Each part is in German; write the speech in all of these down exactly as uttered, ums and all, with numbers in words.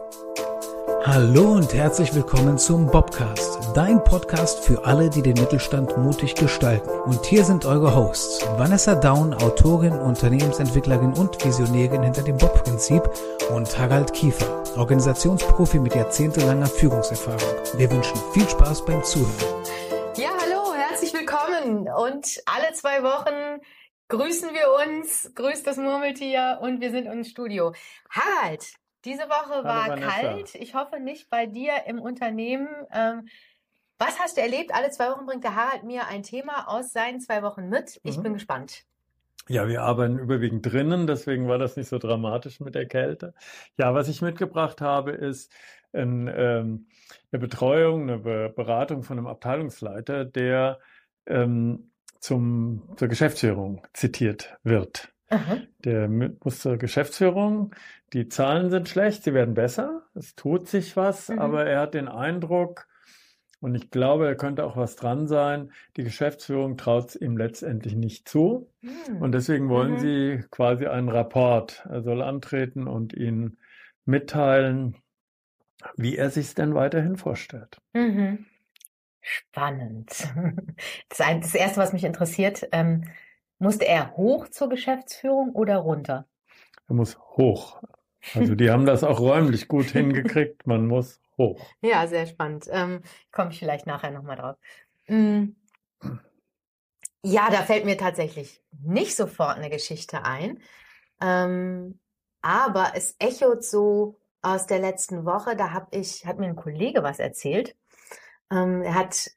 Hallo und herzlich willkommen zum Bobcast, dein Podcast für alle, die den Mittelstand mutig gestalten. Und hier sind eure Hosts, Vanessa Daun, Autorin, Unternehmensentwicklerin und Visionärin hinter dem Bob-Prinzip, und Harald Kiefer, Organisationsprofi mit jahrzehntelanger Führungserfahrung. Wir wünschen viel Spaß beim Zuhören. Ja, hallo, herzlich willkommen. Und alle zwei Wochen grüßen wir uns, grüßt das Murmeltier, und wir sind im Studio. Harald, diese Woche war Hallo, kalt. Ich hoffe nicht bei dir im Unternehmen. Ähm, was hast du erlebt? Alle zwei Wochen bringt der Harald mir ein Thema aus seinen zwei Wochen mit. Ich Mhm. bin gespannt. Ja, wir arbeiten überwiegend drinnen, deswegen war das nicht so dramatisch mit der Kälte. Ja, was ich mitgebracht habe, ist ein, ähm, eine Betreuung, eine Be- Beratung von einem Abteilungsleiter, der ähm, zum, zur Geschäftsführung zitiert wird. Aha. Der mu- muss zur Geschäftsführung. Die Zahlen sind schlecht, sie werden besser. Es tut sich was, Mhm. aber er hat den Eindruck, und ich glaube, da könnte auch was dran sein, die Geschäftsführung traut es ihm letztendlich nicht zu. Hm. Und deswegen wollen Mhm. sie quasi einen Rapport. Er soll antreten und ihnen mitteilen, wie er sich es denn weiterhin vorstellt. Mhm. Spannend. Das, ein, das Erste, was mich interessiert, ähm, musste er hoch zur Geschäftsführung oder runter? Er muss hoch. Also die haben das auch räumlich gut hingekriegt. Man muss hoch. Ja, sehr spannend. Ähm, komme ich vielleicht nachher nochmal drauf. Mm, Ja, da fällt mir tatsächlich nicht sofort eine Geschichte ein. Ähm, aber es echot so aus der letzten Woche. Da hab ich, hat mir ein Kollege was erzählt. Ähm, er hat,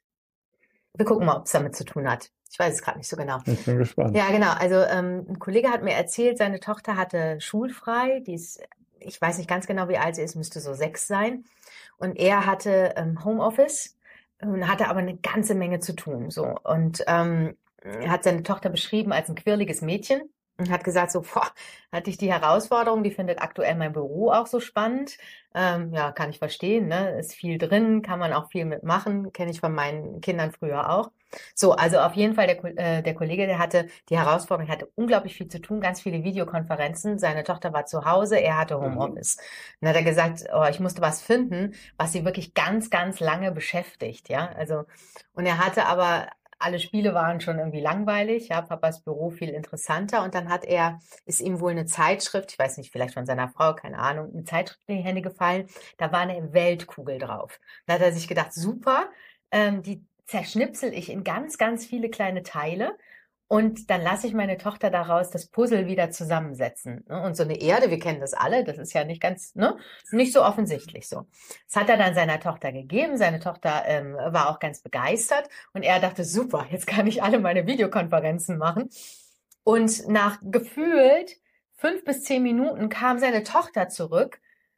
wir gucken mal, ob es damit zu tun hat. Ich weiß es gerade nicht so genau. Ich bin gespannt. Ja, genau. Also ähm, ein Kollege hat mir erzählt, seine Tochter hatte schulfrei. Die ist, ich weiß nicht ganz genau, wie alt sie ist, müsste so sechs sein. Und er hatte ähm, Homeoffice und hatte aber eine ganze Menge zu tun. So. Und ähm, er hat seine Tochter beschrieben als ein quirliges Mädchen und hat gesagt, so, boah, hatte ich die Herausforderung, die findet aktuell mein Büro auch so spannend. Ähm, ja, kann ich verstehen, ne? Ist viel drin, kann man auch viel mitmachen, kenne ich von meinen Kindern früher auch. So, also auf jeden Fall der, Ko- äh, der Kollege, der hatte die Herausforderung, hatte unglaublich viel zu tun, ganz viele Videokonferenzen. Seine Tochter war zu Hause, er hatte Homeoffice. Dann hat er gesagt, oh, ich musste was finden, was sie wirklich ganz, ganz lange beschäftigt, ja. Also, und er hatte aber, alle Spiele waren schon irgendwie langweilig, ja, Papas Büro viel interessanter. Und dann hat er, ist ihm wohl eine Zeitschrift, ich weiß nicht, vielleicht von seiner Frau, keine Ahnung, eine Zeitschrift in die Hände gefallen. Da war eine Weltkugel drauf. Da hat er sich gedacht, super, ähm, die zerschnipsel ich in ganz, ganz viele kleine Teile. Und dann lasse ich meine Tochter daraus das Puzzle wieder zusammensetzen. Ne? Und so eine Erde, wir kennen das alle, das ist ja nicht ganz, ne, nicht so offensichtlich so. Das hat er dann seiner Tochter gegeben. Seine Tochter ähm, war auch ganz begeistert. Und er dachte, super, jetzt kann ich alle meine Videokonferenzen machen. Und nach gefühlt fünf bis zehn Minuten kam seine Tochter zurück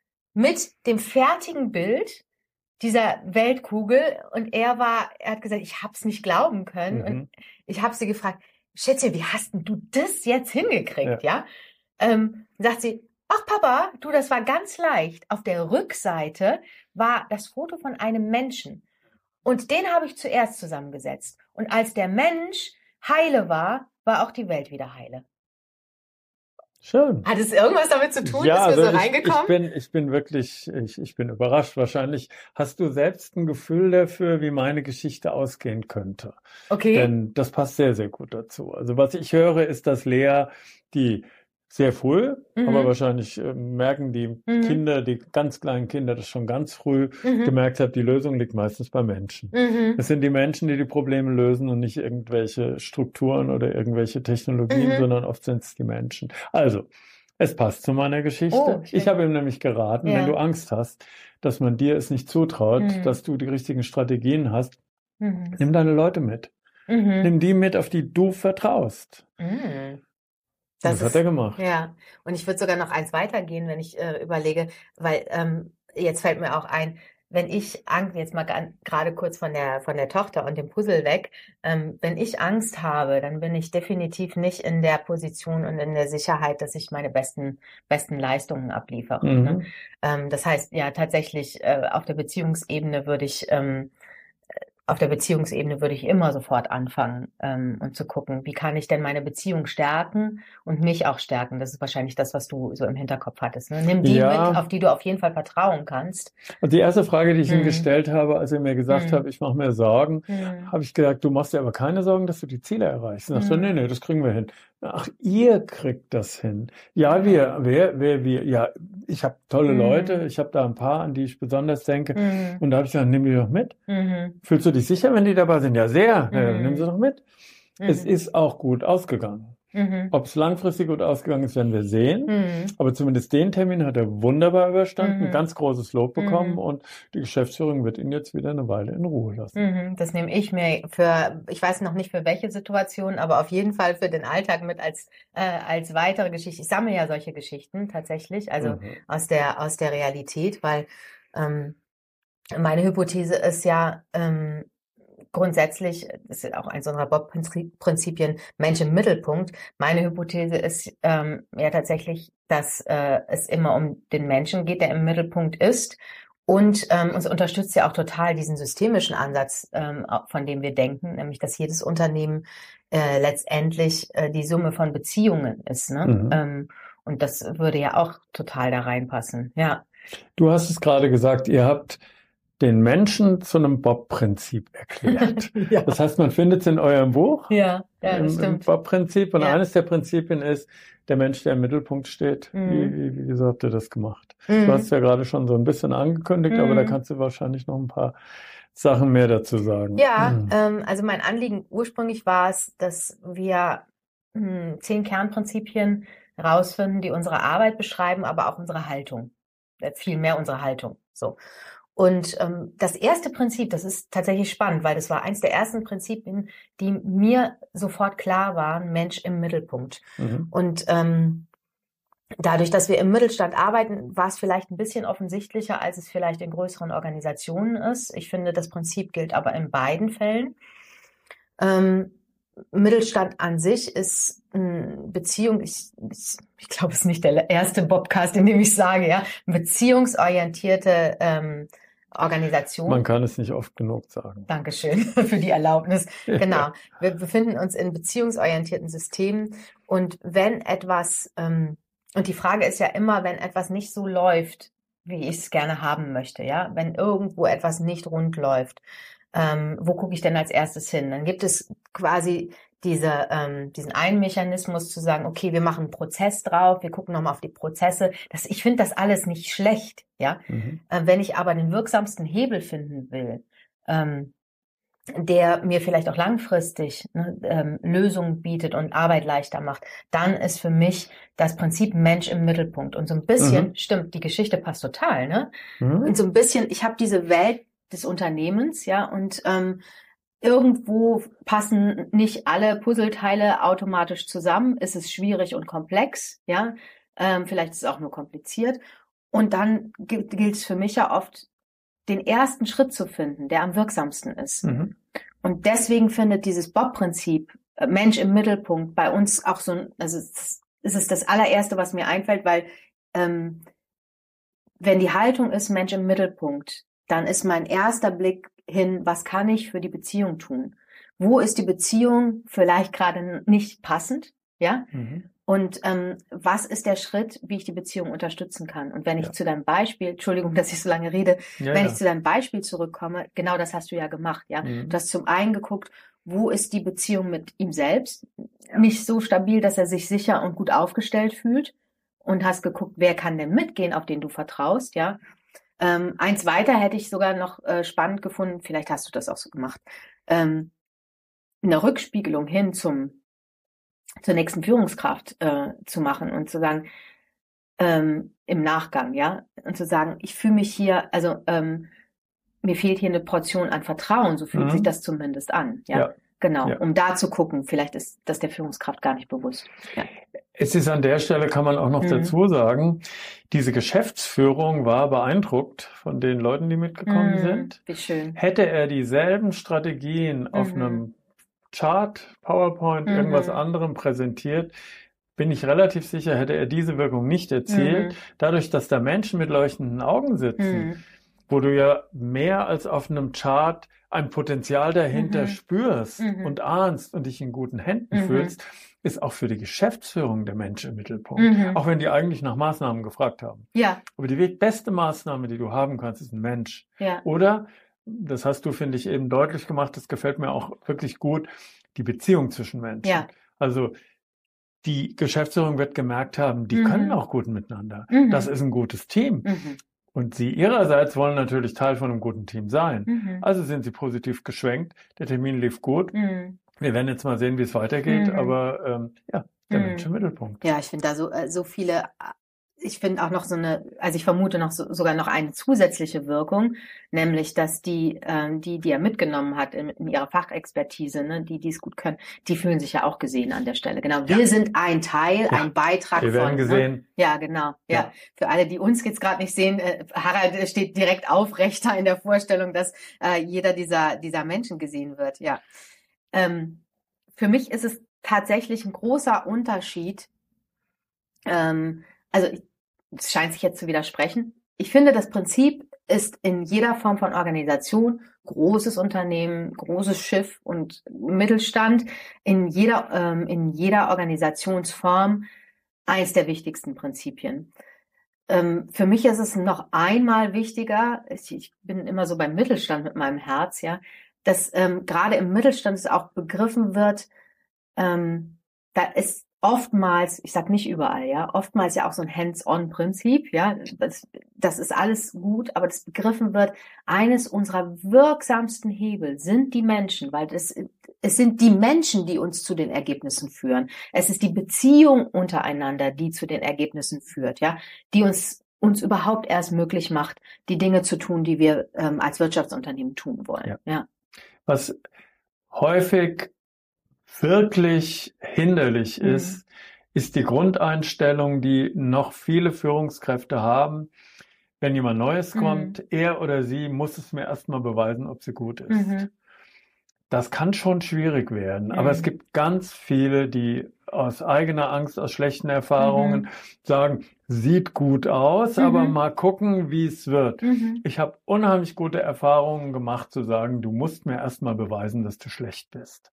mit dem fertigen Bild dieser Weltkugel. Und er war, er hat gesagt, ich hab's nicht glauben können. Mhm. Und ich habe sie gefragt, Schätze, wie hast denn du das jetzt hingekriegt, ja? Ähm, sagt sie, ach Papa, du, das war ganz leicht. Auf der Rückseite war das Foto von einem Menschen. Und den habe ich zuerst zusammengesetzt. Und als der Mensch heile war, war auch die Welt wieder heile. Schön. Hat es irgendwas damit zu tun, Ja, dass wir also so ich, reingekommen? ich bin, ich bin wirklich, ich, ich bin überrascht. Wahrscheinlich hast du selbst ein Gefühl dafür, wie meine Geschichte ausgehen könnte. Okay. Denn das passt sehr, sehr gut dazu. Also was ich höre, ist, dass Lea, die sehr früh, Mhm. aber wahrscheinlich äh, merken die Mhm. Kinder, die ganz kleinen Kinder, das schon ganz früh Mhm. gemerkt hat, die Lösung liegt meistens bei Menschen. Mhm. Es sind die Menschen, die die Probleme lösen und nicht irgendwelche Strukturen oder irgendwelche Technologien, Mhm. sondern oft sind es die Menschen. Also, es passt zu meiner Geschichte. Oh, schön. Ich habe ihm nämlich geraten, Ja. wenn du Angst hast, dass man dir es nicht zutraut, Mhm. dass du die richtigen Strategien hast, Mhm. nimm deine Leute mit. Mhm. Nimm die mit, auf die du vertraust. Mhm. Das, Das hat ist, er gemacht. ja. Und ich würde sogar noch eins weitergehen, wenn ich äh, überlege, weil ähm, jetzt fällt mir auch ein, wenn ich Angst, jetzt mal gan- gerade kurz von der von der Tochter und dem Puzzle weg, ähm, wenn ich Angst habe, dann bin ich definitiv nicht in der Position und in der Sicherheit, dass ich meine besten besten Leistungen abliefere. Mhm. Ne? Ähm, das heißt, ja, tatsächlich äh, auf der Beziehungsebene würde ich ähm, auf der Beziehungsebene würde ich immer sofort anfangen, ähm, und zu gucken, wie kann ich denn meine Beziehung stärken und mich auch stärken. Das ist wahrscheinlich das, was du so im Hinterkopf hattest. Ne? Nimm die Ja. mit, auf die du auf jeden Fall vertrauen kannst. Und die erste Frage, die ich ihm Hm. gestellt habe, als er mir gesagt Hm. hat, ich mache mir Sorgen, Hm. habe ich gesagt, du machst dir aber keine Sorgen, dass du die Ziele erreichst. Und er sagte, Hm. nee, nee, das kriegen wir hin. Ach, ihr kriegt das hin. Ja, wir, wer, wer, wir, ja, ich habe tolle Hm. Leute, ich habe da ein paar, an die ich besonders denke. Hm. Und da habe ich gesagt, nimm die doch mit. Mhm. Fühlst du dich sicher, wenn die dabei sind? Ja, sehr. Ja, dann Mhm. nimm sie doch mit. Mhm. Es ist auch gut ausgegangen. Mhm. Ob es langfristig gut ausgegangen ist, werden wir sehen. Mhm. Aber zumindest den Termin hat er wunderbar überstanden, Mhm. ganz großes Lob bekommen Mhm. und die Geschäftsführung wird ihn jetzt wieder eine Weile in Ruhe lassen. Mhm. Das nehme ich mir für, ich weiß noch nicht für welche Situation, aber auf jeden Fall für den Alltag mit als, äh, als weitere Geschichte. Ich sammle ja solche Geschichten tatsächlich, also Mhm. aus der, aus der Realität, weil ähm, meine Hypothese ist ja, ähm, grundsätzlich, das ist auch eins unserer Bob-Prinzipien, Mensch im Mittelpunkt. Meine Hypothese ist ähm, ja tatsächlich, dass äh, es immer um den Menschen geht, der im Mittelpunkt ist. Und ähm, uns unterstützt ja auch total diesen systemischen Ansatz, ähm, von dem wir denken, nämlich dass jedes Unternehmen äh, letztendlich äh, die Summe von Beziehungen ist. Ne? Mhm. Ähm, und das würde ja auch total da reinpassen. Ja. Du hast es gerade gesagt, ihr habt den Menschen zu einem Bob-Prinzip erklärt. Ja. Das heißt, man findet es in eurem Buch, Ja, ja, das im, im stimmt. Bob-Prinzip. Und Ja. eines der Prinzipien ist, der Mensch, der im Mittelpunkt steht. Mhm. Wie, wie, wieso habt ihr das gemacht? Mhm. Du hast es ja gerade schon so ein bisschen angekündigt, aber da Mhm. kannst du wahrscheinlich noch ein paar Sachen mehr dazu sagen. Ja, Mhm. ähm, also mein Anliegen ursprünglich war es, dass wir mh, zehn Kernprinzipien herausfinden, die unsere Arbeit beschreiben, aber auch unsere Haltung. Äh, viel mehr unsere Haltung. So. Und ähm, das erste Prinzip, das ist tatsächlich spannend, weil das war eins der ersten Prinzipien, die mir sofort klar waren, Mensch im Mittelpunkt. Mhm. Und ähm, dadurch, dass wir im Mittelstand arbeiten, war es vielleicht ein bisschen offensichtlicher, als es vielleicht in größeren Organisationen ist. Ich finde, das Prinzip gilt aber in beiden Fällen. Ähm, Mittelstand an sich ist eine Beziehung, ich, ich, ich glaube, es ist nicht der erste Bobcast, in dem ich sage, ja, beziehungsorientierte ähm, Organisation. Man kann es nicht oft genug sagen. Dankeschön für die Erlaubnis. Genau. Wir befinden uns in beziehungsorientierten Systemen und wenn etwas, ähm, und die Frage ist ja immer, wenn etwas nicht so läuft, wie ich es gerne haben möchte, ja, wenn irgendwo etwas nicht rund läuft, ähm, wo gucke ich denn als erstes hin? Dann gibt es quasi diese, ähm, diesen einen Mechanismus zu sagen, okay, wir machen einen Prozess drauf, wir gucken nochmal auf die Prozesse. Das, ich finde das alles nicht schlecht, ja. Mhm. Äh, wenn ich aber den wirksamsten Hebel finden will, ähm, der mir vielleicht auch langfristig ne, ähm, Lösungen bietet und Arbeit leichter macht, dann ist für mich das Prinzip Mensch im Mittelpunkt. Und so ein bisschen, Mhm. stimmt, die Geschichte passt total, ne? Mhm. Und so ein bisschen, ich habe diese Welt des Unternehmens, ja, und ähm, irgendwo passen nicht alle Puzzleteile automatisch zusammen. Es ist schwierig und komplex, ja. Ähm, vielleicht ist es auch nur kompliziert. Und dann gilt es für mich ja oft, den ersten Schritt zu finden, der am wirksamsten ist. Mhm. Und deswegen findet dieses Bob-Prinzip, äh, Mensch im Mittelpunkt, bei uns auch so ein, also es ist das allererste, was mir einfällt, weil ähm, wenn die Haltung ist, Mensch im Mittelpunkt, dann ist mein erster Blick hin, was kann ich für die Beziehung tun? Wo ist die Beziehung vielleicht gerade nicht passend? Ja? Mhm. Und ähm, was ist der Schritt, wie ich die Beziehung unterstützen kann? Und wenn ich Ja. zu deinem Beispiel, Entschuldigung, dass ich so lange rede, Ja, wenn ja. ich zu deinem Beispiel zurückkomme, genau das hast du ja gemacht, ja. Mhm. Du hast zum einen geguckt, wo ist die Beziehung mit ihm selbst nicht so stabil, dass er sich sicher und gut aufgestellt fühlt, und hast geguckt, wer kann denn mitgehen, auf den du vertraust, ja. Ähm, eins weiter hätte ich sogar noch äh, spannend gefunden, vielleicht hast du das auch so gemacht, ähm, eine Rückspiegelung hin zum zur nächsten Führungskraft äh, zu machen und zu sagen, ähm, im Nachgang, ja, und zu sagen, ich fühle mich hier, also ähm, mir fehlt hier eine Portion an Vertrauen, so fühlt Mhm. sich das zumindest an, ja, Ja. genau, Ja. um da zu gucken, vielleicht ist das der Führungskraft gar nicht bewusst. Ja. Es ist an der Stelle, kann man auch noch Mhm. dazu sagen, diese Geschäftsführung war beeindruckt von den Leuten, die mitgekommen Mhm. sind. Wie schön. Hätte er dieselben Strategien auf Mhm. einem Chart, PowerPoint, Mhm. irgendwas anderem präsentiert, bin ich relativ sicher, hätte er diese Wirkung nicht erzielt. Mhm. Dadurch, dass da Menschen mit leuchtenden Augen sitzen, Mhm. wo du ja mehr als auf einem Chart ein Potenzial dahinter Mhm. spürst Mhm. und ahnst und dich in guten Händen Mhm. fühlst, ist auch für die Geschäftsführung der Mensch im Mittelpunkt. Mhm. Auch wenn die eigentlich nach Maßnahmen gefragt haben. Ja, Aber die beste Maßnahme, die du haben kannst, ist ein Mensch. ja. Oder, das hast du, finde ich, eben deutlich gemacht, das gefällt mir auch wirklich gut, die Beziehung zwischen Menschen. Ja. Also die Geschäftsführung wird gemerkt haben, die Mhm. können auch gut miteinander. Mhm. Das ist ein gutes Team. Mhm. Und sie ihrerseits wollen natürlich Teil von einem guten Team sein. Mhm. Also sind sie positiv geschwenkt. Der Termin lief gut. Mhm. Wir werden jetzt mal sehen, wie es weitergeht. Mhm. Aber ähm, ja, der Mhm. Mensch im Mittelpunkt. Ja, ich finde da so, äh, so viele, ich finde auch noch so eine, also ich vermute noch so, sogar noch eine zusätzliche Wirkung, nämlich, dass die, ähm, die, die er mitgenommen hat in, in ihrer Fachexpertise, ne, die, die es gut können, die fühlen sich ja auch gesehen an der Stelle. Genau. Wir Ja. sind ein Teil, Ja. ein Beitrag Wir von. werden Ne? gesehen. Ja, genau. Ja. Ja. Für alle, die uns jetzt gerade nicht sehen, äh, Harald steht direkt aufrechter in der Vorstellung, dass äh, jeder dieser, dieser Menschen gesehen wird. Ja. Ähm, für mich ist es tatsächlich ein großer Unterschied. Ähm, also es scheint sich jetzt zu widersprechen. Ich finde, das Prinzip ist in jeder Form von Organisation, großes Unternehmen, großes Schiff und Mittelstand, in jeder, ähm, in jeder Organisationsform eines der wichtigsten Prinzipien. Ähm, für mich ist es noch einmal wichtiger, ich, ich bin immer so beim Mittelstand mit meinem Herz, ja, dass ähm, gerade im Mittelstand es auch begriffen wird, ähm, da ist oftmals, ich sag nicht überall, ja, oftmals ja auch so ein Hands-on-Prinzip, ja, das, das ist alles gut, aber das begriffen wird, eines unserer wirksamsten Hebel sind die Menschen, weil das, es sind die Menschen, die uns zu den Ergebnissen führen. Es ist die Beziehung untereinander, die zu den Ergebnissen führt, ja, die uns uns überhaupt erst möglich macht, die Dinge zu tun, die wir ähm, als Wirtschaftsunternehmen tun wollen. Ja. Ja. Was häufig wirklich hinderlich Mhm. ist, ist die Grundeinstellung, die noch viele Führungskräfte haben. Wenn jemand Neues Mhm. kommt, er oder sie muss es mir erstmal beweisen, ob sie gut ist. Mhm. Das kann schon schwierig werden, aber es Mhm. gibt ganz viele, die aus eigener Angst, aus schlechten Erfahrungen Mhm. sagen, sieht gut aus, aber Mhm. mal gucken, wie es wird. Mhm. Ich habe unheimlich gute Erfahrungen gemacht zu sagen, du musst mir erstmal beweisen, dass du schlecht bist.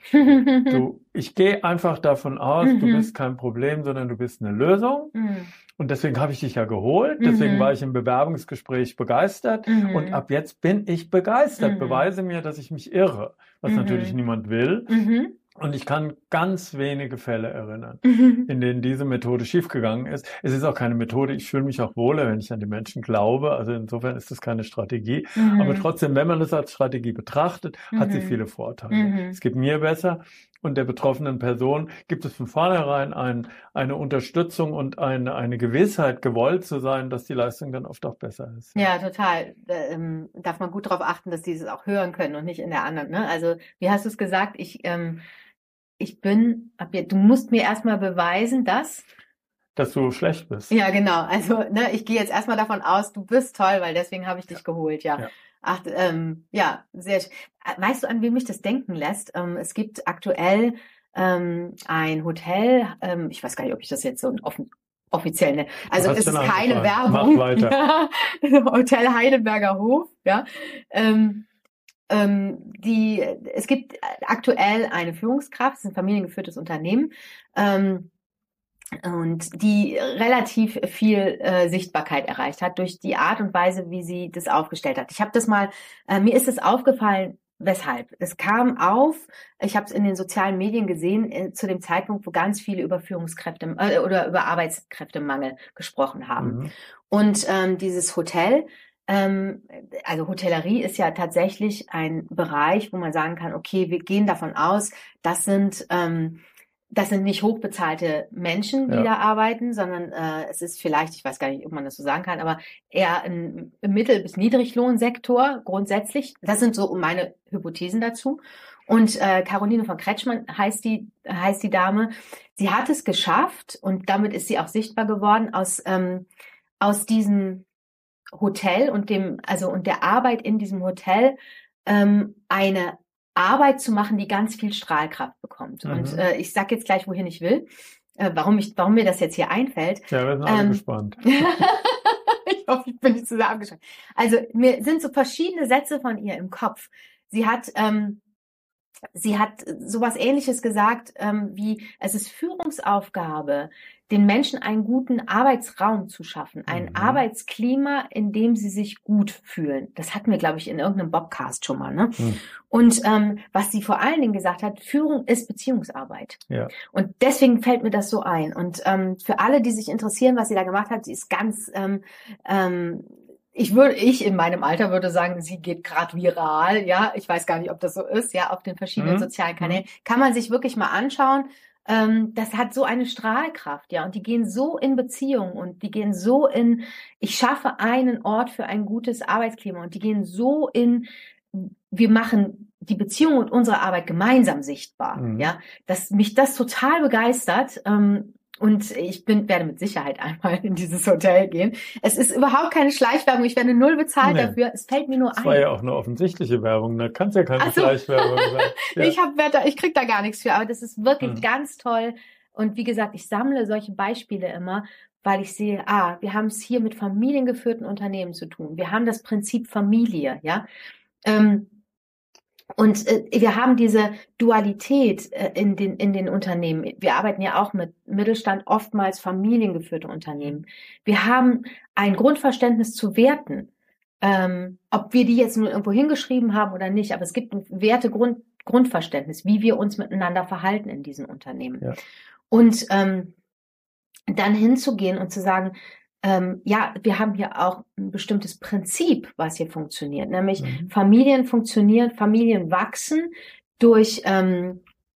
Du, ich gehe einfach davon aus, du Mhm. bist kein Problem, sondern du bist eine Lösung. Mhm. Und deswegen habe ich dich ja geholt. Deswegen Mhm. war ich im Bewerbungsgespräch begeistert. Mhm. Und ab jetzt bin ich begeistert. Mhm. Beweise mir, dass ich mich irre. Was Mhm. natürlich niemand will. Mhm. Und ich kann ganz wenige Fälle erinnern, Mhm. in denen diese Methode schiefgegangen ist. Es ist auch keine Methode. Ich fühle mich auch wohler, wenn ich an die Menschen glaube. Also insofern ist das keine Strategie. Mhm. Aber trotzdem, wenn man das als Strategie betrachtet, hat sie Mhm. viele Vorteile. Mhm. Es geht mir besser und der betroffenen Person gibt es von vornherein ein, eine Unterstützung und eine, eine Gewissheit, gewollt zu sein, dass die Leistung dann oft auch besser ist. Ja, total. Da, ähm, darf man gut darauf achten, dass die es auch hören können und nicht in der anderen. Ne? Also, wie hast du es gesagt? Ich, ähm, ich bin, ab jetzt, du musst mir erstmal beweisen, dass. Dass du schlecht bist. Ja, genau. Also, ne, ich gehe jetzt erstmal davon aus, du bist toll, weil deswegen habe ich dich geholt, ja. Ja. Ach, ähm, ja, sehr. sch- Weißt du, an wen mich das denken lässt? Ähm, es gibt aktuell ähm, ein Hotel, ähm, ich weiß gar nicht, ob ich das jetzt so offen, offiziell nenne. Also hast es ist den keine angefangen. Werbung. Mach weiter. Ja, Hotel Heidelberger Hof, ja. Ähm, ähm, die, es gibt aktuell eine Führungskraft, es ist ein familiengeführtes Unternehmen, ähm, und die relativ viel äh, Sichtbarkeit erreicht hat durch die Art und Weise, wie sie das aufgestellt hat. Ich habe das mal, äh, mir ist es aufgefallen, weshalb. Es kam auf, ich habe es in den sozialen Medien gesehen, äh, zu dem Zeitpunkt, wo ganz viele über Führungskräfte äh, oder über Arbeitskräftemangel gesprochen haben. Mhm. Und ähm, dieses Hotel, ähm, also Hotellerie ist ja tatsächlich ein Bereich, wo man sagen kann, okay, wir gehen davon aus, das sind ähm, das sind nicht hochbezahlte Menschen, die Ja. da arbeiten, sondern äh, es ist vielleicht, ich weiß gar nicht, ob man das so sagen kann, aber eher ein Mittel- bis Niedriglohnsektor grundsätzlich. Das sind so meine Hypothesen dazu. Und äh, Caroline von Kretschmann heißt die heißt die Dame. Sie hat es geschafft und damit ist sie auch sichtbar geworden aus ähm, aus diesem Hotel und dem also und der Arbeit in diesem Hotel ähm, eine Arbeit zu machen, die ganz viel Strahlkraft bekommt. Mhm. Und äh, ich sag jetzt gleich, wohin ich will, äh, warum ich, warum mir das jetzt hier einfällt. Ja, wir sind alle Ähm, gespannt. ich Ich hoffe, ich bin nicht zu sehr abgeschreckt. Also mir sind so verschiedene Sätze von ihr im Kopf. Sie hat, ähm, sie hat sowas Ähnliches gesagt, ähm, wie es ist Führungsaufgabe, den Menschen einen guten Arbeitsraum zu schaffen, ein Mhm. Arbeitsklima, in dem sie sich gut fühlen. Das hatten wir, glaube ich, in irgendeinem Bobcast schon mal. Ne? Mhm. Und ähm, was sie vor allen Dingen gesagt hat, Führung ist Beziehungsarbeit. Ja. Und deswegen fällt mir das so ein. Und ähm, für alle, die sich interessieren, was sie da gemacht hat, sie ist ganz, ähm, ähm, ich würde, ich in meinem Alter würde sagen, sie geht gerade viral. Ja, ich weiß gar nicht, ob das so ist. Ja, auf den verschiedenen Mhm. sozialen Kanälen kann man sich wirklich mal anschauen. Ähm, das hat so eine Strahlkraft, ja, und die gehen so in Beziehung und die gehen so in, ich schaffe einen Ort für ein gutes Arbeitsklima und die gehen so in, wir machen die Beziehung und unsere Arbeit gemeinsam sichtbar, Mhm. ja, dass mich das total begeistert, ähm, und ich bin, werde mit Sicherheit einmal in dieses Hotel gehen. Es ist überhaupt keine Schleichwerbung, ich werde null bezahlt Nee. dafür, es fällt mir nur Das ein. war ja auch eine offensichtliche Werbung, da kann es ja keine Ach so. Schleichwerbung sein. Ja. Ich hab, werd da- ich krieg da gar nichts für, aber das ist wirklich Mhm. ganz toll. Und wie gesagt, ich sammle solche Beispiele immer, weil ich sehe, ah, wir haben es hier mit familiengeführten Unternehmen zu tun. Wir haben das Prinzip Familie, ja. Ähm, und äh, wir haben diese Dualität äh, in den in den Unternehmen. Wir arbeiten ja auch mit Mittelstand, oftmals familiengeführte Unternehmen. Wir haben ein Grundverständnis zu Werten. Ähm, ob wir die jetzt nur irgendwo hingeschrieben haben oder nicht, aber es gibt ein Wertegrund, Grundverständnis, wie wir uns miteinander verhalten in diesen Unternehmen. Ja. Und ähm, dann hinzugehen und zu sagen, ähm, ja, wir haben hier auch ein bestimmtes Prinzip, was hier funktioniert, nämlich Mhm. Familien funktionieren, Familien wachsen durch, ähm,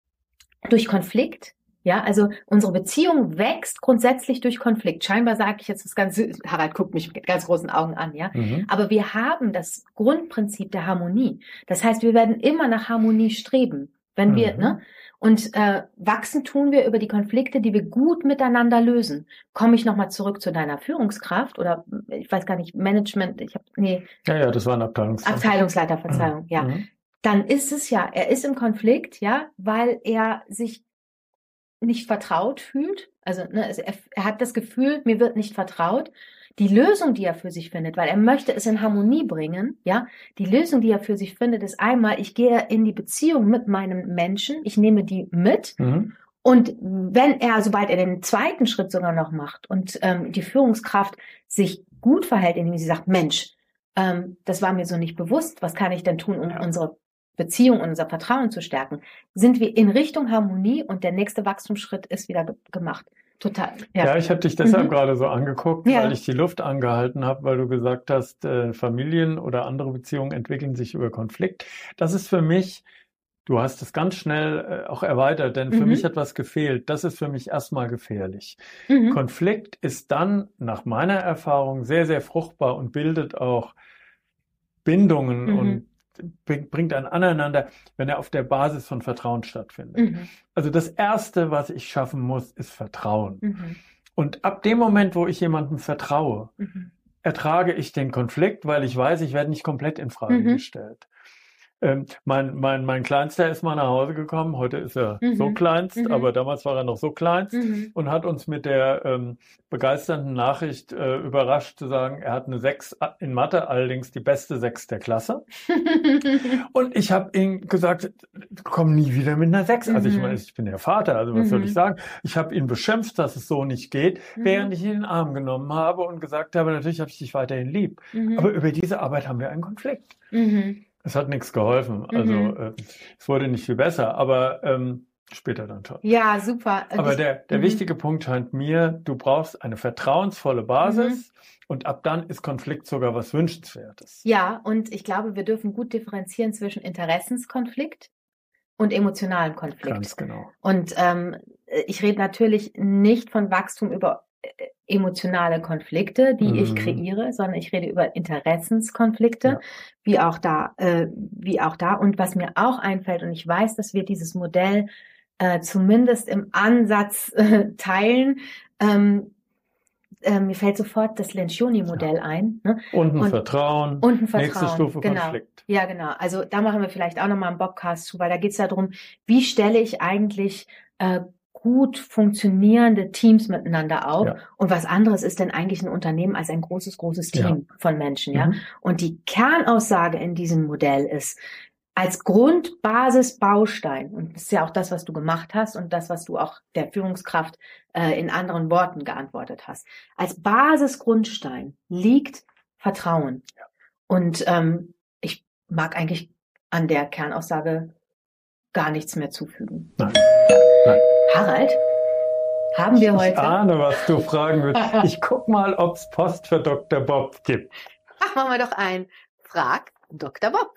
durch Konflikt. Ja, also unsere Beziehung wächst grundsätzlich durch Konflikt. Scheinbar sage ich jetzt das Ganze, Harald guckt mich mit ganz großen Augen an, ja. Mhm. Aber wir haben das Grundprinzip der Harmonie. Das heißt, wir werden immer nach Harmonie streben, wenn wir, Mhm. ne? Und äh, wachsen tun wir über die Konflikte, die wir gut miteinander lösen. Komme ich nochmal zurück zu deiner Führungskraft oder ich weiß gar nicht, Management, ich habe, nee, Ja, ja, das war ein Abteilungsleiter. Abteilungsleiter, Verzeihung, ja. Mhm. Dann ist es ja, er ist im Konflikt, ja, weil er sich nicht vertraut fühlt. Also ne, es, er, er hat das Gefühl, mir wird nicht vertraut. Die Lösung, die er für sich findet, weil er möchte es in Harmonie bringen, ja, die Lösung, die er für sich findet, ist einmal, ich gehe in die Beziehung mit meinem Menschen, ich nehme die mit. Mhm. Und wenn er, sobald er den zweiten Schritt sogar noch macht und ähm, die Führungskraft sich gut verhält, indem sie sagt, Mensch, ähm, das war mir so nicht bewusst, was kann ich denn tun, um Ja. unsere Beziehung und unser Vertrauen zu stärken, sind wir in Richtung Harmonie und der nächste Wachstumsschritt ist wieder ge gemacht. Total. Ja, Ja, ich habe dich deshalb Mhm. gerade so angeguckt, Ja. weil ich die Luft angehalten habe, weil du gesagt hast, äh, Familien oder andere Beziehungen entwickeln sich über Konflikt. Das ist für mich, du hast es ganz schnell äh, auch erweitert, denn für Mhm. mich hat was gefehlt. Das ist für mich erstmal gefährlich. Mhm. Konflikt ist dann nach meiner Erfahrung sehr, sehr fruchtbar und bildet auch Bindungen Mhm. und bring- bringt ein Aneinander, wenn er auf der Basis von Vertrauen stattfindet. Mhm. Also das Erste, was ich schaffen muss, ist Vertrauen. Mhm. Und ab dem Moment, wo ich jemandem vertraue, Mhm. ertrage ich den Konflikt, weil ich weiß, ich werde nicht komplett in Frage Mhm. gestellt. Ähm, mein, mein, mein Kleinster ist mal nach Hause gekommen, heute ist er Mhm. so kleinst, Mhm. aber damals war er noch so kleinst Mhm. und hat uns mit der ähm, begeisternden Nachricht äh, überrascht zu sagen, er hat eine sechs in Mathe, allerdings die beste sechs der Klasse. Und ich habe ihm gesagt, komm nie wieder mit einer sechs. Also ich Mhm. meine, ich bin der Vater, also was soll Mhm. ich sagen? Ich habe ihn beschimpft, dass es so nicht geht, Mhm. während ich ihn in den Arm genommen habe und gesagt habe, natürlich habe ich dich weiterhin lieb. Mhm. Aber über diese Arbeit haben wir einen Konflikt. Mhm. Es hat nichts geholfen. Also Mhm. äh, es wurde nicht viel besser, aber ähm, später dann schon. Ja, super. Und Aber ich- der, der Mhm. wichtige Punkt scheint mir, du brauchst eine vertrauensvolle Basis und ab dann ist Konflikt sogar was Wünschenswertes. Ja, und ich glaube, wir dürfen gut differenzieren zwischen Interessenskonflikt und emotionalem Konflikt. Ganz genau. Und ähm, ich rede natürlich nicht von Wachstum über äh, emotionale Konflikte, die ich Mhm. kreiere, sondern ich rede über Interessenskonflikte, Ja. wie auch da, äh, wie auch da. Und was mir auch einfällt, und ich weiß, dass wir dieses Modell äh, zumindest im Ansatz äh, teilen, ähm, äh, mir fällt sofort das Lencioni-Modell ein. Ne? Und ein Und- Vertrauen. Und ein Vertrauen. Nächste Stufe genau. Konflikt. Ja, genau. Also da machen wir vielleicht auch nochmal einen Bobcast zu, weil da geht es darum, wie stelle ich eigentlich äh, gut funktionierende Teams miteinander auf. Ja. Und was anderes ist denn eigentlich ein Unternehmen als ein großes, großes Team Ja. von Menschen, ja? Mhm. Und die Kernaussage in diesem Modell ist, als Grundbasisbaustein, und das ist ja auch das, was du gemacht hast und das, was du auch der Führungskraft äh, in anderen Worten geantwortet hast, als Basisgrundstein liegt Vertrauen. Ja. Und ähm, ich mag eigentlich an der Kernaussage gar nichts mehr zufügen. Nein. Nein. Harald, haben wir heute... Ich ahne, was du fragen willst. Ich guck mal, ob es Post für Doktor Bob gibt. Ach, machen wir doch ein Frag Doktor Bob.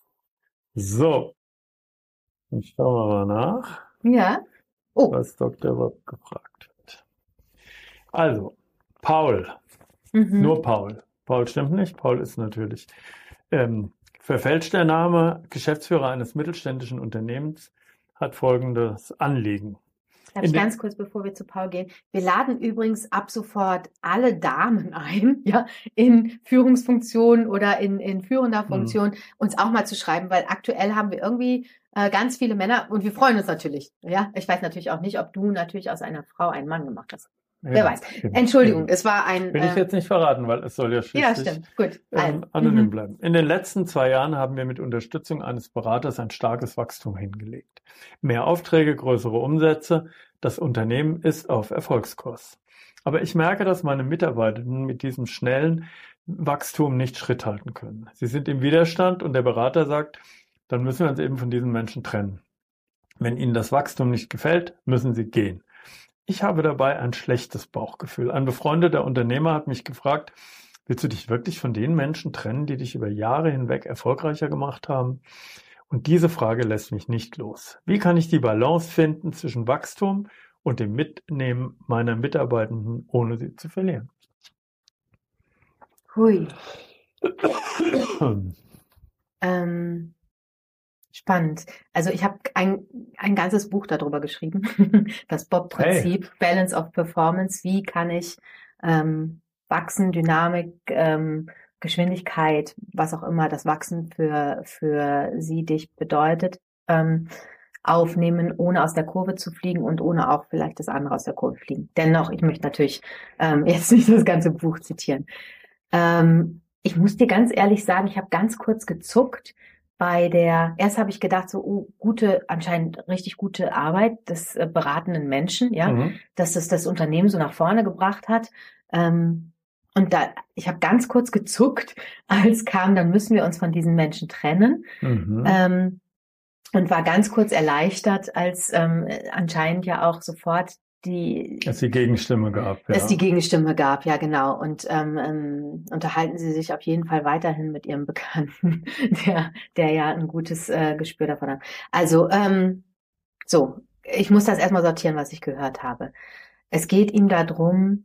So. Ich schaue mal nach, Ja. Oh. was Doktor Bob gefragt hat. Also, Paul. Mhm. Nur Paul. Paul stimmt nicht. Paul ist natürlich ähm, verfälscht der Name. Geschäftsführer eines mittelständischen Unternehmens hat folgendes Anliegen. Darf In ich den- ganz kurz, bevor wir zu Paul gehen? Wir laden übrigens ab sofort alle Damen ein, ja, in Führungsfunktionen oder in, in führender Funktion, uns auch mal zu schreiben, weil aktuell haben wir irgendwie äh, ganz viele Männer und wir freuen uns natürlich, ja. Ich weiß natürlich auch nicht, ob du natürlich aus einer Frau einen Mann gemacht hast. Wer weiß. Eben. Entschuldigung, Eben. es war ein... Will ich äh, jetzt nicht verraten, weil es soll ja ja, schließlich stimmt. Gut. ähm, Also, anonym mhm. bleiben. In den letzten zwei Jahren haben wir mit Unterstützung eines Beraters ein starkes Wachstum hingelegt. Mehr Aufträge, größere Umsätze. Das Unternehmen ist auf Erfolgskurs. Aber ich merke, dass meine Mitarbeitenden mit diesem schnellen Wachstum nicht Schritt halten können. Sie sind im Widerstand und der Berater sagt, dann müssen wir uns eben von diesen Menschen trennen. Wenn ihnen das Wachstum nicht gefällt, müssen sie gehen. Ich habe dabei ein schlechtes Bauchgefühl. Ein befreundeter Unternehmer hat mich gefragt, willst du dich wirklich von den Menschen trennen, die dich über Jahre hinweg erfolgreicher gemacht haben? Und diese Frage lässt mich nicht los. Wie kann ich die Balance finden zwischen Wachstum und dem Mitnehmen meiner Mitarbeitenden, ohne sie zu verlieren? Hui. Ähm, spannend. Also ich habe ein, ein ganzes Buch darüber geschrieben, das Bob-Prinzip, Balance of Performance. Wie kann ich ähm, Wachsen, Dynamik, ähm, Geschwindigkeit, was auch immer das Wachsen für, für sie, dich bedeutet, ähm, aufnehmen, ohne aus der Kurve zu fliegen und ohne auch vielleicht das andere aus der Kurve fliegen. Dennoch, ich möchte natürlich ähm, jetzt nicht das ganze Buch zitieren. Ähm, ich muss dir ganz ehrlich sagen, ich habe ganz kurz gezuckt bei der, erst habe ich gedacht, so oh, gute, anscheinend richtig gute Arbeit des äh, beratenden Menschen, ja, Mhm. dass das das Unternehmen so nach vorne gebracht hat. Ähm, und da, ich habe ganz kurz gezuckt, als kam, dann müssen wir uns von diesen Menschen trennen. Mhm. Ähm, und war ganz kurz erleichtert, als ähm, anscheinend ja auch sofort die Es die Gegenstimme gab. Ja. es die Gegenstimme gab, ja genau. Und ähm, ähm, unterhalten Sie sich auf jeden Fall weiterhin mit Ihrem Bekannten, der, der ja ein gutes äh, Gespür davon hat. Also ähm, so, ich muss das erstmal sortieren, was ich gehört habe. Es geht ihm darum,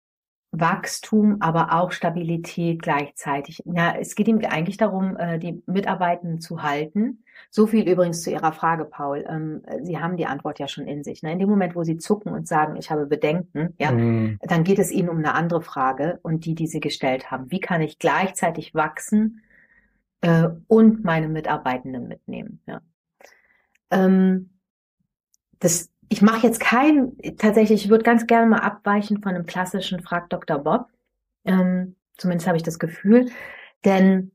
Wachstum, aber auch Stabilität gleichzeitig. Ja, es geht ihm eigentlich darum, äh, die Mitarbeitenden zu halten. So viel übrigens zu Ihrer Frage, Paul. Ähm, Sie haben die Antwort ja schon in sich. Ne? In dem Moment, wo Sie zucken und sagen, ich habe Bedenken, ja, Mhm. dann geht es Ihnen um eine andere Frage und die, die Sie gestellt haben. Wie kann ich gleichzeitig wachsen äh, und meine Mitarbeitenden mitnehmen? Ja. Ähm, das Ich mache jetzt kein, tatsächlich, ich würde ganz gerne mal abweichen von einem klassischen Frag Doktor Bob. Ähm, zumindest habe ich das Gefühl. Denn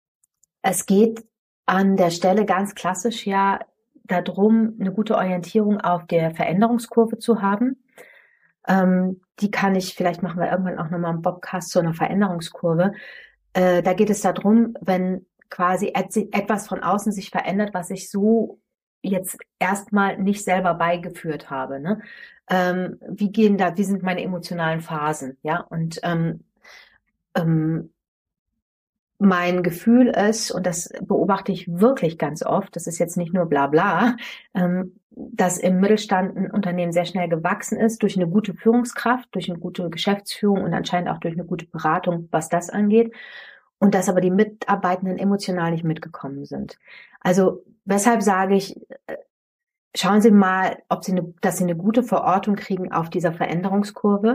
es geht an der Stelle ganz klassisch ja darum, eine gute Orientierung auf der Veränderungskurve zu haben. Ähm, die kann ich, vielleicht machen wir irgendwann auch nochmal einen Bobcast zu einer Veränderungskurve. Äh, da geht es darum, wenn quasi et- etwas von außen sich verändert, was ich so jetzt erstmal nicht selber beigeführt habe. Ne? Ähm, wie gehen da, wie sind meine emotionalen Phasen? Ja, und ähm, ähm, mein Gefühl ist, und das beobachte ich wirklich ganz oft, das ist jetzt nicht nur bla bla, ähm, dass im Mittelstand ein Unternehmen sehr schnell gewachsen ist durch eine gute Führungskraft, durch eine gute Geschäftsführung und anscheinend auch durch eine gute Beratung, was das angeht. Und dass aber die Mitarbeitenden emotional nicht mitgekommen sind. Also weshalb sage ich, schauen Sie mal, ob Sie eine, dass Sie eine gute Verortung kriegen auf dieser Veränderungskurve.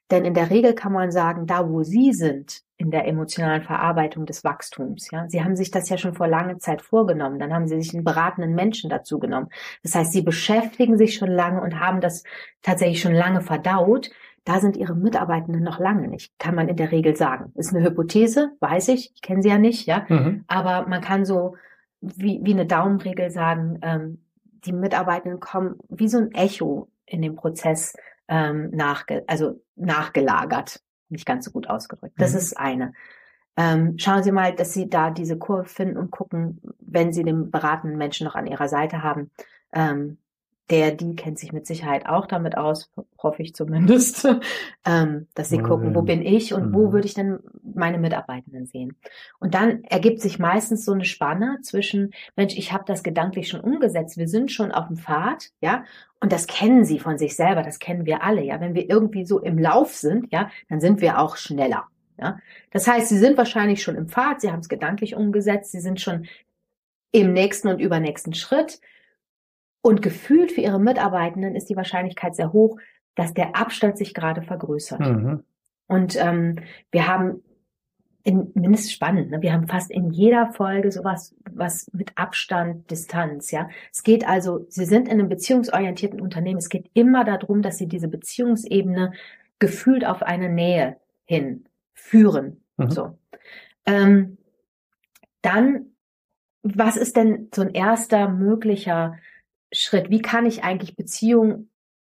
Denn in der Regel kann man sagen, da wo Sie sind in der emotionalen Verarbeitung des Wachstums, ja, Sie haben sich das ja schon vor langer Zeit vorgenommen, dann haben Sie sich einen beratenden Menschen dazu genommen. Das heißt, Sie beschäftigen sich schon lange und haben das tatsächlich schon lange verdaut. Da sind Ihre Mitarbeitenden noch lange nicht, kann man in der Regel sagen. Ist eine Hypothese, weiß ich, ich kenne sie ja nicht, ja, mhm. aber man kann so wie, wie eine Daumenregel sagen, ähm, die Mitarbeitenden kommen wie so ein Echo in dem Prozess ähm, nachge also nachgelagert, nicht ganz so gut ausgedrückt. Das mhm. ist eine. Ähm, schauen Sie mal, dass Sie da diese Kurve finden und gucken, wenn Sie den beratenden Menschen noch an Ihrer Seite haben. Ähm, der, die kennt sich mit Sicherheit auch damit aus, hoffe ich zumindest, ähm, dass Sie gucken, wo bin ich und mhm. wo würde ich denn meine Mitarbeitenden sehen. Und dann ergibt sich meistens so eine Spanne zwischen, Mensch, ich habe das gedanklich schon umgesetzt, wir sind schon auf dem Pfad, ja, und das kennen Sie von sich selber, das kennen wir alle, ja, wenn wir irgendwie so im Lauf sind, ja, dann sind wir auch schneller, ja. Das heißt, Sie sind wahrscheinlich schon im Pfad, Sie haben es gedanklich umgesetzt, Sie sind schon im nächsten und übernächsten Schritt. Und gefühlt für Ihre Mitarbeitenden ist die Wahrscheinlichkeit sehr hoch, dass der Abstand sich gerade vergrößert. Mhm. Und ähm, wir haben, in, mindestens spannend, ne? Wir haben fast in jeder Folge sowas was mit Abstand, Distanz. Ja, es geht also, Sie sind in einem beziehungsorientierten Unternehmen. Es geht immer darum, dass Sie diese Beziehungsebene gefühlt auf eine Nähe hin führen. Mhm. So. Ähm, dann, was ist denn so ein erster möglicher Schritt? Wie kann ich eigentlich Beziehung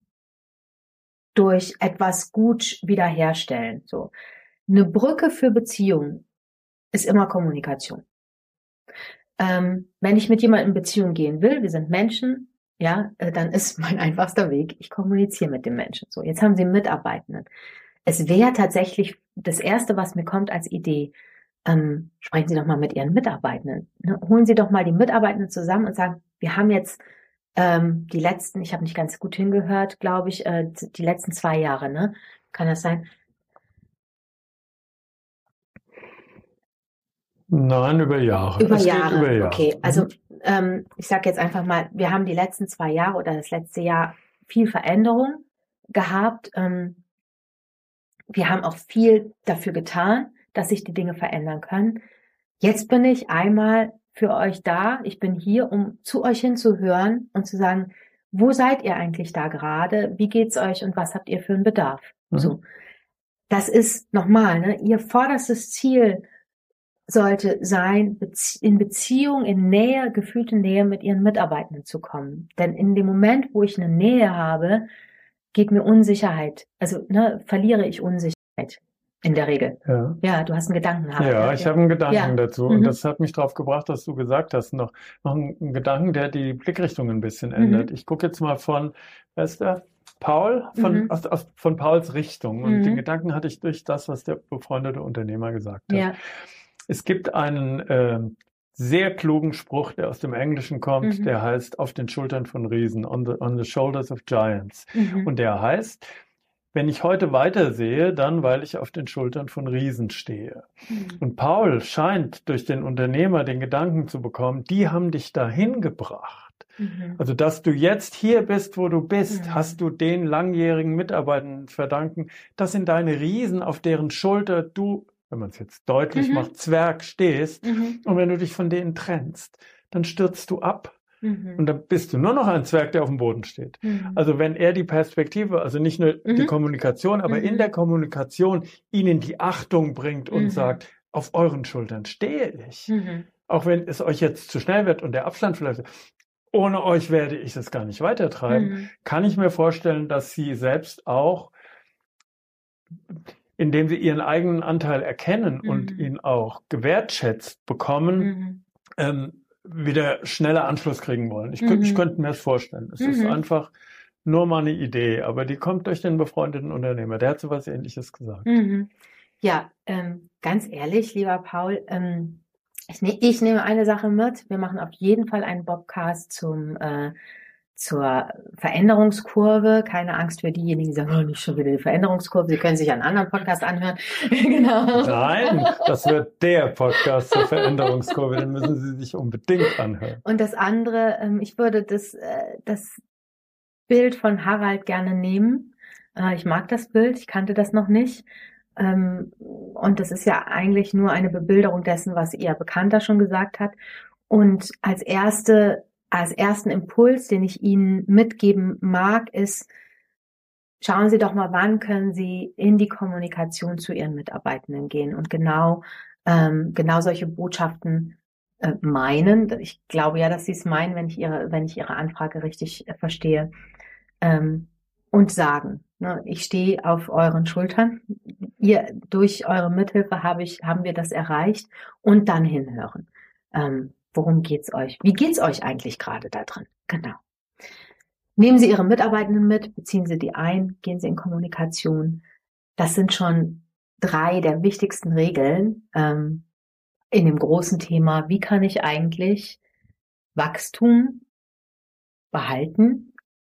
durch etwas gut wiederherstellen? So. Eine Brücke für Beziehung ist immer Kommunikation. Ähm, wenn ich mit jemandem in Beziehung gehen will, wir sind Menschen, ja, äh, dann ist mein einfachster Weg, ich kommuniziere mit dem Menschen. So, jetzt haben Sie Mitarbeitenden. Es wäre tatsächlich das Erste, was mir kommt als Idee, ähm, sprechen Sie doch mal mit Ihren Mitarbeitenden. Ne? Holen Sie doch mal die Mitarbeitenden zusammen und sagen, wir haben jetzt Ähm, die letzten, ich habe nicht ganz gut hingehört, glaube ich, äh, die letzten zwei Jahre, ne? Kann das sein? Nein, über Jahre. Über Jahre, über Jahre. Okay. Also ähm, ich sage jetzt einfach mal, wir haben die letzten zwei Jahre oder das letzte Jahr viel Veränderung gehabt. Ähm, wir haben auch viel dafür getan, dass sich die Dinge verändern können. Jetzt bin ich einmal für euch da. Ich bin hier, um zu euch hinzuhören und zu sagen, wo seid ihr eigentlich da gerade? Wie geht's euch und was habt ihr für einen Bedarf? Mhm. So. Das ist nochmal, ne? Ihr vorderstes Ziel sollte sein, in Beziehung, in Nähe, gefühlte Nähe mit ihren Mitarbeitenden zu kommen. Denn in dem Moment, wo ich eine Nähe habe, geht mir Unsicherheit, also ne, verliere ich Unsicherheit. In der Regel. Ja, ja, du hast einen Gedanken gehabt. Ja, ja, ich ja. habe einen Gedanken ja. dazu. Mhm. Und das hat mich drauf gebracht, dass du gesagt hast, noch, noch einen, einen Gedanken, der die Blickrichtung ein bisschen ändert. Mhm. Ich gucke jetzt mal von, wer ist der? Paul, von, mhm. aus, aus, von Pauls Richtung. Und mhm. den Gedanken hatte ich durch das, was der befreundete Unternehmer gesagt hat. Ja. Es gibt einen äh, sehr klugen Spruch, der aus dem Englischen kommt, mhm. der heißt, auf den Schultern von Riesen, on the, on the shoulders of giants. Mhm. Und der heißt, wenn ich heute weitersehe, dann weil ich auf den Schultern von Riesen stehe. Mhm. Und Paul scheint durch den Unternehmer den Gedanken zu bekommen, die haben dich dahin gebracht. Mhm. Also, dass du jetzt hier bist, wo du bist, mhm. hast du den langjährigen Mitarbeitern verdanken. Das sind deine Riesen, auf deren Schulter du, wenn man es jetzt deutlich mhm. macht, Zwerg stehst. Mhm. Und wenn du dich von denen trennst, dann stürzt du ab. Mhm. Und dann bist du nur noch ein Zwerg, der auf dem Boden steht. Mhm. Also wenn er die Perspektive, also nicht nur mhm. die Kommunikation, aber mhm. in der Kommunikation ihnen die Achtung bringt und mhm. sagt, auf euren Schultern stehe ich. Mhm. Auch wenn es euch jetzt zu schnell wird und der Abstand vielleicht, ohne euch werde ich das gar nicht weitertreiben, mhm. kann ich mir vorstellen, dass sie selbst auch, indem sie ihren eigenen Anteil erkennen mhm. und ihn auch gewertschätzt bekommen, mhm. ähm, wieder schneller Anschluss kriegen wollen. Ich, mhm. ich könnte mir das vorstellen. Es mhm. ist einfach nur mal eine Idee, aber die kommt durch den befreundeten Unternehmer. Der hat so was Ähnliches gesagt. Mhm. Ja, ähm, ganz ehrlich, lieber Paul, ähm, ich, ne, ich nehme eine Sache mit. Wir machen auf jeden Fall einen Bobcast zum äh, zur Veränderungskurve. Keine Angst für diejenigen, die sagen, oh, nicht schon wieder die Veränderungskurve. Sie können sich einen anderen Podcast anhören. Genau. Nein, das wird der Podcast zur Veränderungskurve. Den müssen Sie sich unbedingt anhören. Und das andere, ich würde das, das Bild von Harald gerne nehmen. Äh, ich mag das Bild, ich kannte das noch nicht. Ähm, und das ist ja eigentlich nur eine Bebilderung dessen, was Ihr Bekannter schon gesagt hat. Und als erste, als ersten Impuls, den ich Ihnen mitgeben mag, ist, schauen Sie doch mal, wann können Sie in die Kommunikation zu Ihren Mitarbeitenden gehen und genau, ähm, genau solche Botschaften äh, meinen. Ich glaube ja, dass Sie es meinen, wenn ich Ihre, wenn ich Ihre Anfrage richtig äh, verstehe. Ähm, und sagen, ne, ich stehe auf euren Schultern. Ihr, durch eure Mithilfe habe ich, haben wir das erreicht und dann hinhören. Ähm, worum geht's euch? Wie geht's euch eigentlich gerade da drin? Genau. Nehmen Sie Ihre Mitarbeitenden mit, beziehen Sie die ein, gehen Sie in Kommunikation. Das sind schon drei der wichtigsten Regeln ähm, in dem großen Thema, wie kann ich eigentlich Wachstum behalten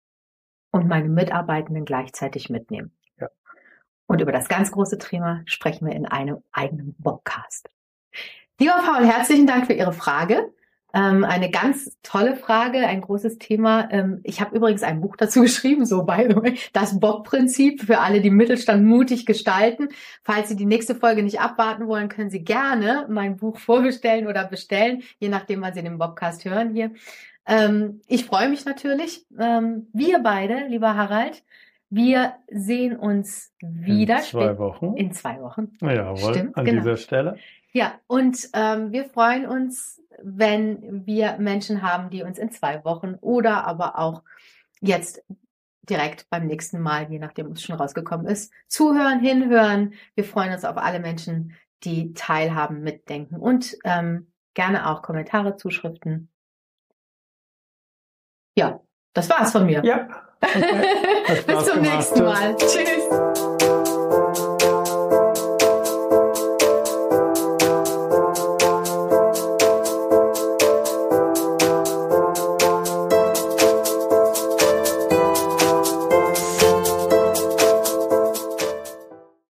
und meine Mitarbeitenden gleichzeitig mitnehmen. Ja. Und über das ganz große Thema sprechen wir in einem eigenen Podcast. Lieber Paul, herzlichen Dank für Ihre Frage. Ähm, eine ganz tolle Frage, ein großes Thema. Ähm, ich habe übrigens ein Buch dazu geschrieben, so by the way, das Bob-Prinzip für alle, die Mittelstand mutig gestalten. Falls Sie die nächste Folge nicht abwarten wollen, können Sie gerne mein Buch vorbestellen oder bestellen, je nachdem, wann Sie den Bobcast hören hier. Ähm, ich freue mich natürlich. Ähm, wir beide, lieber Harald, wir sehen uns wieder. In zwei Wochen. In zwei Wochen. Jawohl, Stimmt, an genau. dieser Stelle. Ja, und ähm, wir freuen uns, wenn wir Menschen haben, die uns in zwei Wochen oder aber auch jetzt direkt beim nächsten Mal, je nachdem, was schon rausgekommen ist, zuhören, hinhören. Wir freuen uns auf alle Menschen, die teilhaben, mitdenken und ähm, gerne auch Kommentare, Zuschriften. Ja, das war's von mir. Ja. Okay. Bis zum nächsten Mal. Tschüss.